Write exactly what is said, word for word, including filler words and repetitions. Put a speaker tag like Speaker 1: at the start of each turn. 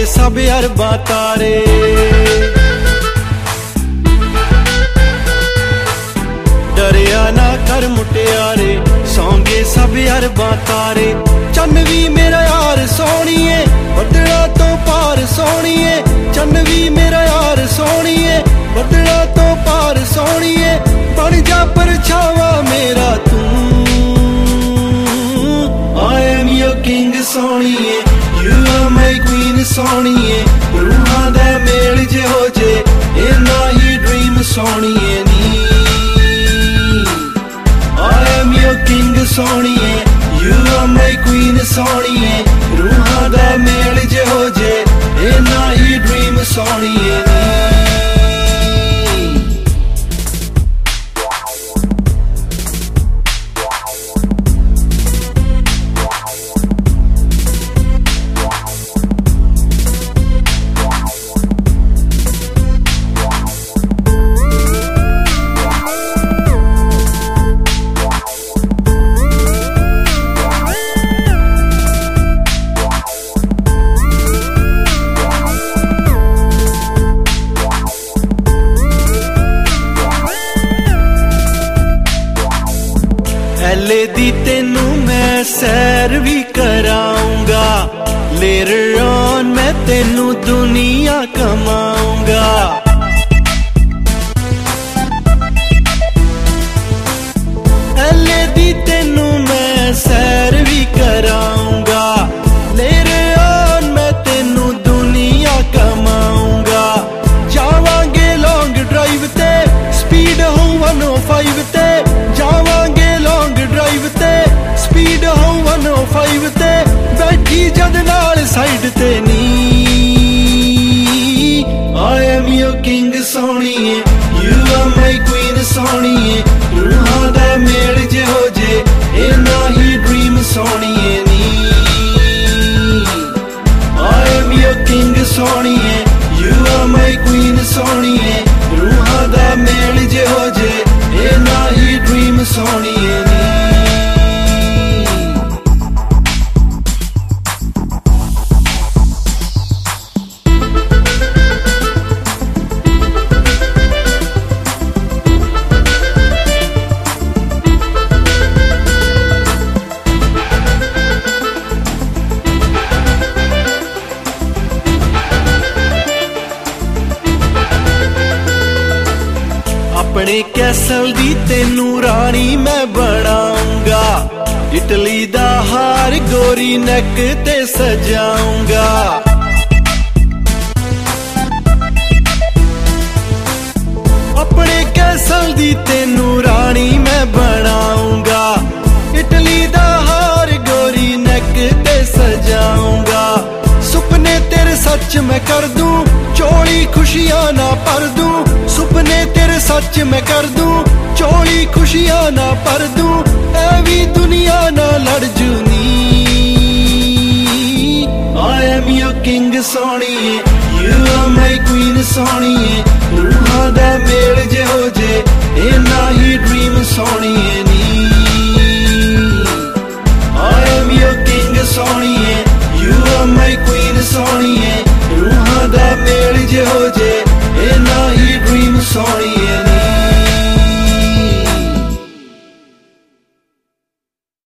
Speaker 1: सब अरबां तारे। डरिया ना कर मुटियारे, सौंगे सब अरबां तारे। चन्न भी मेरा यार सोहणीए, बदला तो पार सोहणीए। चन्न भी मेरा यार सोहणीए, बदला तो पार सोहणीए। बन जा परछावा मेरा तू, I am your king सोहणीए, you are my queen सोहणीए। रूहां दा मेल जे हो जे, इन्ना ही ड्रीम सोहणीए नी। I am your king सोहणीए, you are my queen सोहणीए। रूहां दा मेल जे हो जे, इन्ना ही ड्रीम सोहणीए नी। एले दी तेनू मैं सैर भी कराऊंगा, लेटर ऑन मैं तेनू दुनिया कमाऊंगा। एले दी तेनू मैं सैर भी कराऊंगा, लेटर ऑन मैं तेनू दुनिया कमाऊंगा। जावांगे लॉन्ग ड्राइव ते, स्पीड हो वन ओ फाइव ते। जावांगे लॉन्ग ड्राइव ते, स्पीड हो वन ओ फाइव ते। बैठी जद नाल साइड ते नी। I am your king सोहणीए, you are my queen सोहणीए। रूहां दा मेल जे हो जे, इन्ना ही ड्रीम सोहणीए नी। I am your king सोहणीए, you are my queen सोहणीए। रूहां दा मेल जे हो जे, इन्ना ही ड्रीम सोहणीए नी। अपने कैसल दी तेनू रानी मैं बनाऊंगा, इटली दा हार गोरी नैक ते सजाऊंगा। अपने कैसल दी तेनू रानी मैं बनाऊंगा, इटली दा हार गोरी नैक ते सजाऊंगा। सुपने तेरे सच मैं कर दूं, चोली खुशियां ना भर दूं। सुपने तेरे सच मैं कर दूं, चोली खुशियां ना भर दूं। ऐ भी दुनिया ना लड़ जूनी। I am your king सोहणीए, you are my queen सोहणीए। रूहां दा मेल जे हो जे, इन्ना ही ड्रीम सोहणीए नी। I am your king सोहणीए, you are my queen सोहणीए। रूहां दा मेल जे हो जे, इन्ना ही ड्रीम सोहणीए।